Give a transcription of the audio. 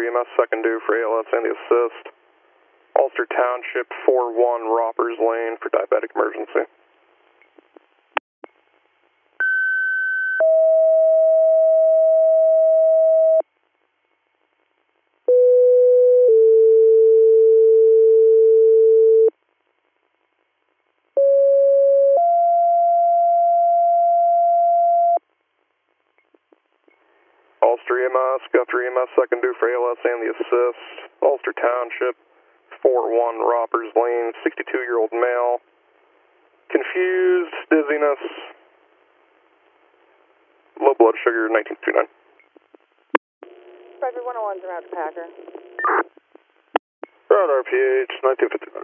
EMS second due for ALS and the assist. Ulster Township 4-1 Roppers Lane for diabetic emergency. Ulster EMS, Guthrie EMS second due for ALS and the assist. Ulster Township 4-1 Roppers Lane, 62-year-old male. Confused, dizziness, low blood sugar, 1929. Frederick 101's around Packer. Route RPH, 1959.